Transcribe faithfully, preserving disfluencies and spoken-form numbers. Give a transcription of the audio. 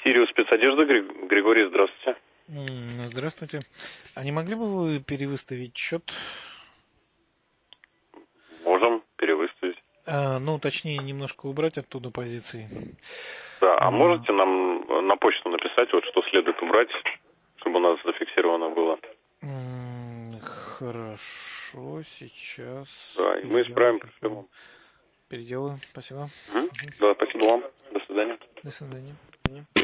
Сириус спецодежда, Гри- Григорий, здравствуйте. М, Здравствуйте. А не могли бы вы перевыставить счет? Можем перевыставить. А, ну, точнее, немножко убрать оттуда позиции. Да, а А, можете нам на почту написать, вот что следует убрать, чтобы у нас зафиксировано было? м, Хорошо, сейчас Да, и мы переделаю. исправим проблему. Переделаю, спасибо. Мгм. Мгм. Да, спасибо вам. До свидания. До свидания.